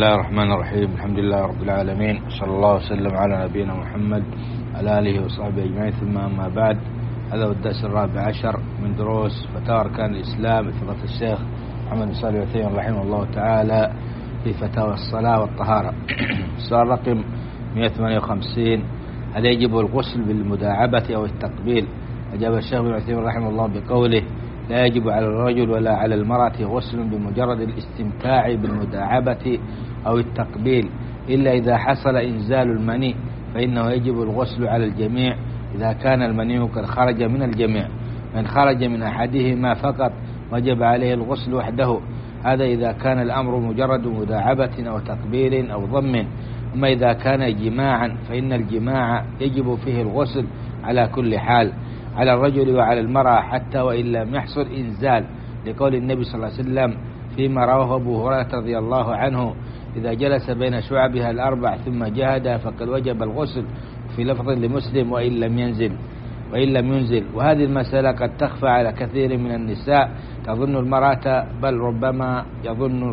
الله الرحمن الرحيم. الحمد لله رب العالمين، صلى الله وسلم على نبينا محمد على آله وصحبه أجمعين، ثم أما بعد. هذا هو الدرس 14 من دروس فتاوى أركان الإسلام لفضيلة الشيخ محمد بن صالح العثيمين رحمه الله تعالى في فتاوى الصلاة والطهارة. السؤال رقم 158: هل يجب الغسل بالمداعبة أو التقبيل؟ أجاب الشيخ بن عثيمين رحمه الله بقوله: لا يجب على الرجل ولا على المرأة غسل بمجرد الاستمتاع بالمداعبة أو التقبيل، إلا إذا حصل إنزال المني، فإنه يجب الغسل على الجميع إذا كان المني قد خرج من الجميع. من خرج من أحدهما فقط وجب عليه الغسل وحده، هذا إذا كان الأمر مجرد مداعبة أو تقبيل أو ضم. أما إذا كان جماعا فإن الجماع يجب فيه الغسل على كل حال، على الرجل وعلى المرأة حتى وإن لم يحصل إنزال، لقول النبي صلى الله عليه وسلم فيما رواه أبو هريرة رضي الله عنه: إذا جلس بين شعبها الأربع ثم جهد فقد وجب الغسل. في لفظ لمسلم: وإن لم ينزل. وهذه المسألة قد تخفى على كثير من النساء، تظن المرأة بل ربما يظن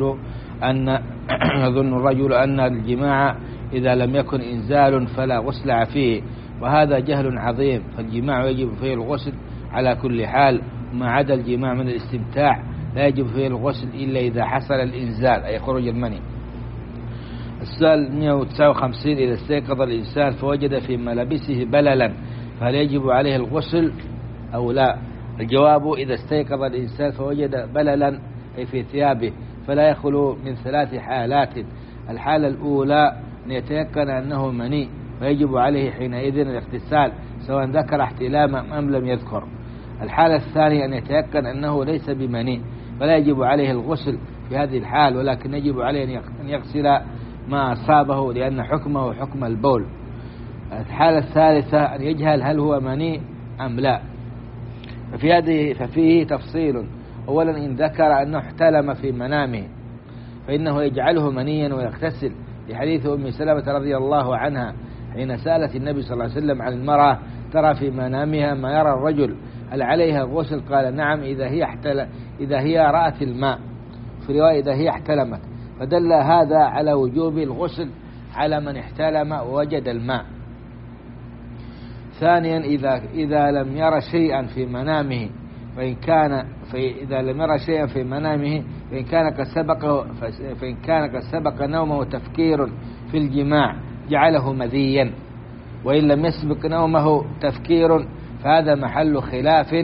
الرجل أن الجماع إذا لم يكن إنزال فلا غسل فيه، وهذا جهل عظيم. فالجماع يجب فيه الغسل على كل حال، وما عدا الجماع من الاستمتاع لا يجب فيه الغسل إلا إذا حصل الإنزال أي خروج المني. السؤال 159: إذا استيقظ الإنسان فوجد في ملابسه بللا فهل يجب عليه الغسل أو لا؟ الجواب: إذا استيقظ الإنسان فوجد بللا أي في ثيابه فلا يخلو من 3 حالات. الحالة الأولى أن يتيقن أنه مني، ويجب عليه حينئذ الاغتسال سواء ذكر احتلاما أم لم يذكر. الحالة الثانية أن يتيقن أنه ليس بمني، فلا يجب عليه الغسل في هذه الحال، ولكن يجب عليه أن يغسل ما أصابه لأن حكمه حكم البول. الحالة الثالثة أن يجهل هل هو مني أم لا، ففيه تفصيل. أولا: إن ذكر أنه احتلم في منامه فإنه يجعله منيا ويغتسل، لحديث أم سلمة رضي الله عنها حين سألت النبي صلى الله عليه وسلم عن المرأة ترى في منامها ما يرى الرجل، هل عليها غسل؟ قال: نعم، إذا هي رأت الماء، في رواية إذا هي احتلمت، فدل هذا على وجوب الغسل على من احتلم ووجد الماء. ثانيا: إذا لم يرى شيئا في منامه، فإن كان قد سبق نومه تفكير في الجماع جعله مذيا، وإن لم يسبق نومه تفكير فهذا محل خلاف.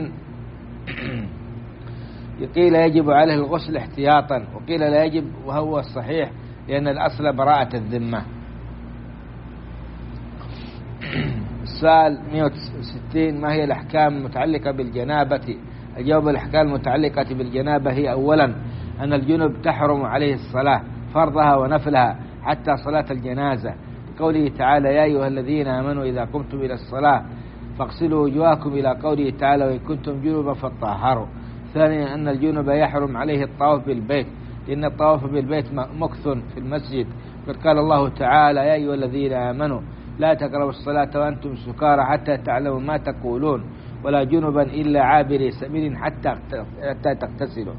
قيل يجب عليه الغسل احتياطا، وقيل لا يجب، وهو الصحيح لأن الأصل براءة الذمة. السؤال 160: ما هي الأحكام المتعلقة بالجنابة؟ الجواب: الأحكام المتعلقة بالجنابة هي أولا أن الجنب تحرم عليه الصلاة فرضها ونفلها حتى صلاة الجنازة، لقوله تعالى: يا أيها الذين آمنوا إذا قمتم إلى الصلاة فاغسلوا وجوهكم، إلى قوله تعالى: وإن كنتم جنبا فطهروا. ثانيا أن الجنب يحرم عليه الطواف بالبيت، لأن الطواف بالبيت مكث في المسجد، قد قال الله تعالى: يا أيها الذين آمنوا لا تقربوا الصلاة وأنتم سكارى حتى تعلموا ما تقولون، ولا جنبا إلا عابري سبيل حتى تغتسلوا.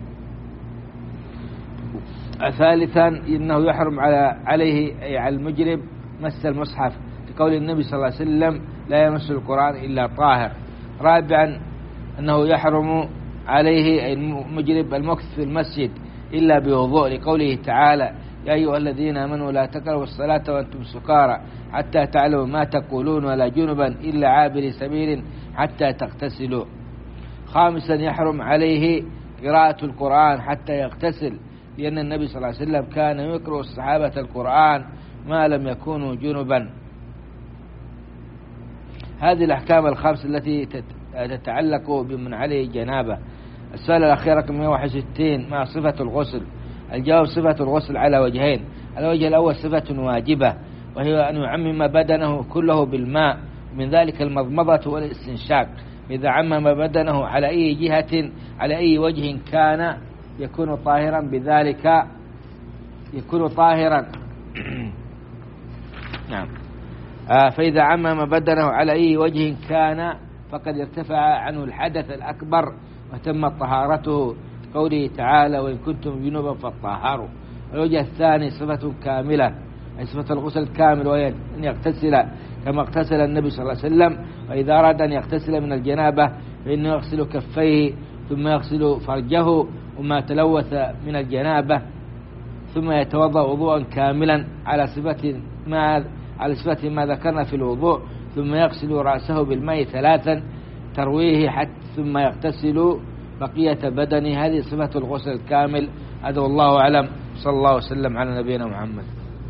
ثالثا إنه يحرم عليه أي على المجرب مس المصحف، لقول النبي صلى الله عليه وسلم: لا يمس القرآن إلا طاهر. رابعا أنه يحرم عليه أي المجرب المكث في المسجد إلا بوضوء، لقوله تعالى: يا أيها الذين آمنوا لا تقربوا الصلاة وأنتم سكارى حتى تعلموا ما تقولون، ولا جنبا إلا عابر سبيل حتى تغتسلوا. خامسا يحرم عليه قراءة القرآن حتى يغتسل، لأن النبي صلى الله عليه وسلم كان يقرأ الصحابة القرآن ما لم يكونوا جنبا. هذه الأحكام الخمس التي تتعلق بمن عليه جنابة. السؤال الأخير رقم 161: ما صفة الغسل؟ الجواب: صفة الغسل على وجهين. الوجه الأول صفة واجبة، وهي أن يعمم بدنه كله بالماء، من ذلك المضمضة والاستنشاق. إذا عمم بدنه على أي جهة على أي وجه كان يكون طاهرا بذلك، يكون طاهرا. نعم. فإذا عمم بدنه على أي وجه كان فقد ارتفع عنه الحدث الأكبر وتمت طهارته، قوله تعالى: وإن كنتم جنبا فطهروا. الوجه الثاني صفة كاملة، أي صفة الغسل الكامل، وهي أن يغتسل كما اغتسل النبي صلى الله عليه وسلم. وإذا أراد أن يغتسل من الجنابة فإنه يغسل كفيه ثم يغسل فرجه وما تلوث من الجنابة، ثم يتوضأ وضوءا كاملا على صفة ما ذكرنا في الوضوء، ثم يغسل رأسه بالماء 3 ترويه حتى ثم يغتسل بقية بدنه. هذه صفة الغسل الكامل. هذا والله أعلم. صلى الله وسلم على نبينا محمد.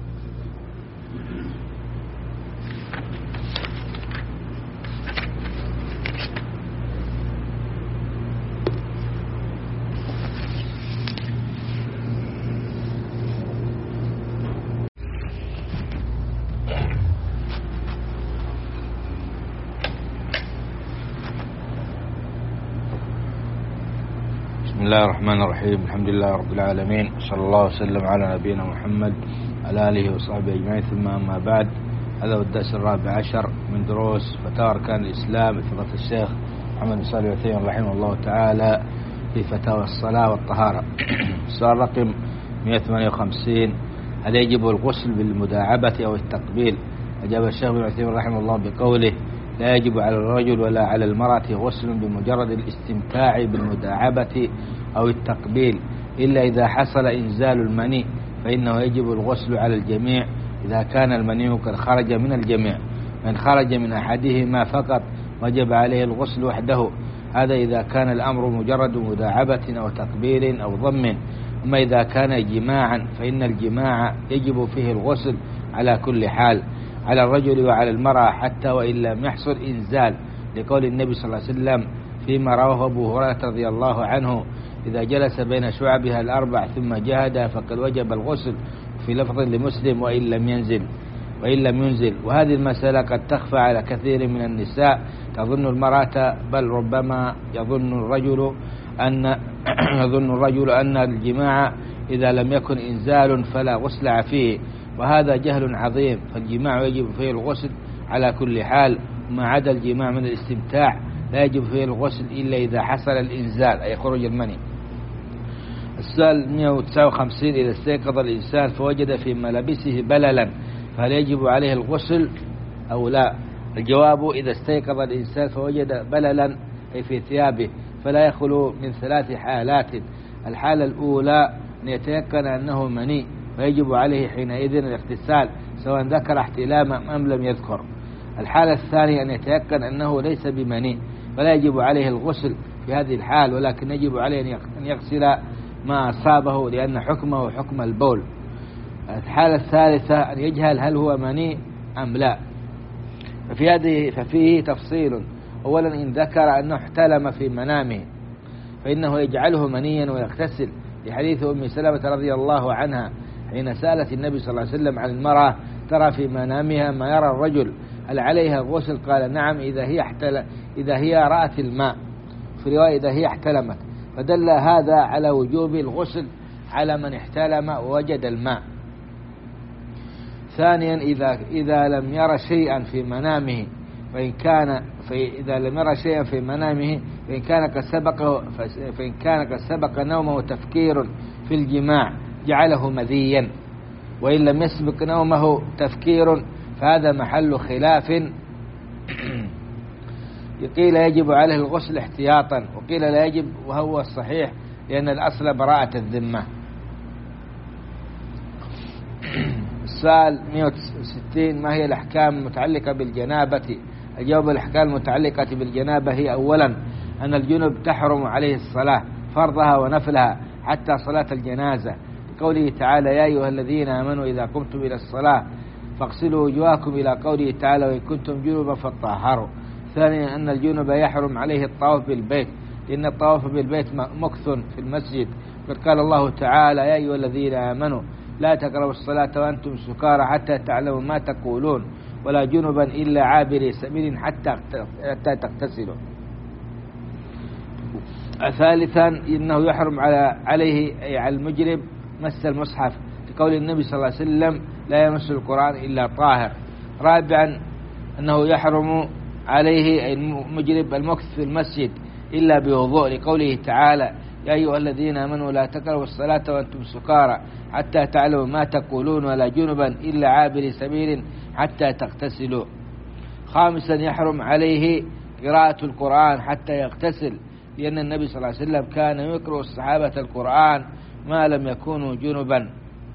بسم الله الرحمن الرحيم. الحمد لله رب العالمين، صلى الله وسلم على نبينا محمد على آله وصحبه أجمعين، ثم أما بعد. هذا هو الدرس 14 من دروس فتاوى أركان الإسلام لفضيلة الشيخ محمد بن صالح العثيمين رحمه الله تعالى في فتاوى الصلاة والطهارة. السؤال رقم 158: هل يجب الغسل بالمداعبة أو التقبيل؟ أجاب الشيخ بن عثيمين رحمه الله بقوله: لا يجب على الرجل ولا على المرأة غسل بمجرد الاستمتاع بالمداعبة أو التقبيل، إلا إذا حصل إنزال المني، فإنه يجب الغسل على الجميع إذا كان المني قد خرج من الجميع. من خرج من أحدهما فقط وجب عليه الغسل وحده. هذا إذا كان الأمر مجرد مداعبة أو تقبيل أو ضم. أما إذا كان جماعا فإن الجماع يجب فيه الغسل على كل حال، على الرجل وعلى المرأة حتى وإن لم يحصل إنزال، لقول النبي صلى الله عليه وسلم فيما رواه أبو هريرة رضي الله عنه: إذا جلس بين شعبها الأربع ثم جهد فقد وجب الغسل. في لفظ لمسلم: وإن لم ينزل. وهذه المسألة قد تخفى على كثير من النساء، تظن المرأة بل ربما يظن الرجل أن الجماع إذا لم يكن إنزال فلا غسل فيه، وهذا جهل عظيم. فالجماع يجب فيه الغسل على كل حال، وما عدا الجماع من الاستمتاع لا يجب فيه الغسل إلا إذا حصل الإنزال أي خروج المني. السؤال 159: إذا استيقظ الإنسان فوجد في ملابسه بللا فهل يجب عليه الغسل أو لا؟ الجواب: إذا استيقظ الإنسان فوجد بللا أي في ثيابه فلا يخلو من 3 حالات. الحالة الأولى أن يتيقن أنه مني ويجب عليه حينئذ الاغتسال سواء ذكر احتلاما أم لم يذكر. الحالة الثانية أن يتيقن أنه ليس بمني فلا يجب عليه الغسل في هذه الحال، ولكن يجب عليه أن يغسل ما أصابه لأن حكمه حكم البول. الحالة الثالثة أن يجهل هل هو مني أم لا. ففيه تفصيل. أولا: إن ذكر أنه احتلم في منامه فإنه يجعله منيا ويغتسل، لحديث أم سلمة رضي الله عنها حين سألت النبي صلى الله عليه وسلم عن المرأة ترى في منامها ما يرى الرجل هل عليها غسل؟ قال: نعم إذا هي رأت الماء، في رواية إذا هي احتلمت، فدل هذا على وجوب الغسل على من احتلم ووجد الماء. ثانيا: إذا لم يرى شيئا في منامه فإن كان قد سبق نومه تفكير في الجماع جعله مذيا، وإن لم يسبق نومه تفكير فهذا محل خلاف. قيل يجب عليه الغسل احتياطا، وقيل لا يجب، وهو الصحيح لأن الأصل براءة الذمة. السؤال 160: ما هي الأحكام المتعلقة بالجنابة؟ الجواب: الأحكام المتعلقة بالجنابة هي أولا أن الجنب تحرم عليه الصلاة فرضها ونفلها حتى صلاة الجنازة، لقوله تعالى: يا أيها الذين آمنوا إذا قمتم إلى الصلاة فاغسلوا وجوهكم، إلى قوله تعالى: وإن كنتم جنبا فطهروا. ثانيا أن الجنب يحرم عليه الطواف بالبيت، لأن الطواف بالبيت مكث في المسجد، قد قال الله تعالى: يا أيها الذين آمنوا لا تقربوا الصلاة وأنتم سكارى حتى تعلموا ما تقولون ولا جنبا إلا عابري سبيل حتى تغتسلوا. ثالثا إنه يحرم عليه أي على المجرب مس المصحف، لقول النبي صلى الله عليه وسلم: لا يمس القرآن إلا طاهر. رابعا أنه يحرم عليه المجرب المكث في المسجد إلا بوضوء، لقوله تعالى: يا أيها الذين آمنوا لا تقربوا الصلاة وأنتم سكارى حتى تعلموا ما تقولون ولا جنبا إلا عابر سبيل حتى تغتسلوا. خامسا يحرم عليه قراءة القرآن حتى يغتسل، لأن النبي صلى الله عليه وسلم كان يقرأ الصحابة القرآن ما لم يكونوا جنبا.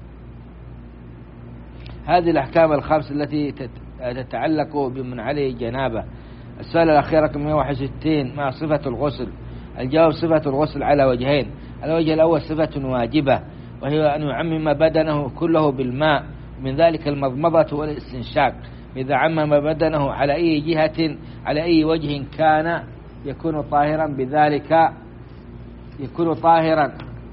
هذه الأحكام الخمس التي تتعلق بمن عليه جنابة. السؤال الأخير رقم 161 ما صفة الغسل؟ الجواب صفة الغسل على وجهين. الوجه الأول صفة واجبة، وهي أن يعمم بدنه كله بالماء، من ذلك المضمضة والاستنشاق. إذا عمم بدنه على أي جهة على أي وجه كان يكون طاهرا بذلك، يكون طاهرا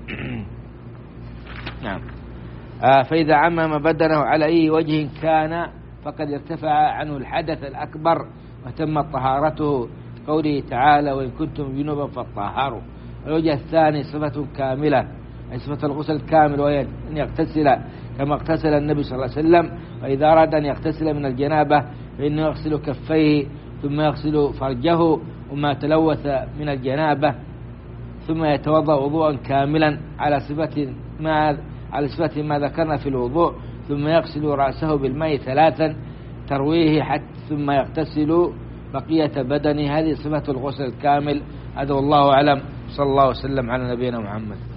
نعم. فإذا عمم بدنه على أي وجه كان فقد ارتفع عنه الحدث الأكبر وتمت طهارته، قوله تعالى وإن كنتم جنوبا فطهروا. الوجه الثاني صفة كاملة، أي صفة الغسل الكامل، وهي أن يغتسل كما اغتسل النبي صلى الله عليه وسلم. وإذا أراد أن يغتسل من الجنابة فإنه يغسل كفيه ثم يغسل فرجه وما تلوث من الجنابة، ثم يتوضأ وضوءا كاملا على صفة ما ذكرنا في الوضوء، ثم يغسل رأسه بالماء 3 ترويه حتى ثم يغتسل بقية بدنه. هذه صفة الغسل الكامل. هذا والله أعلم. صلى الله وسلم على نبينا محمد.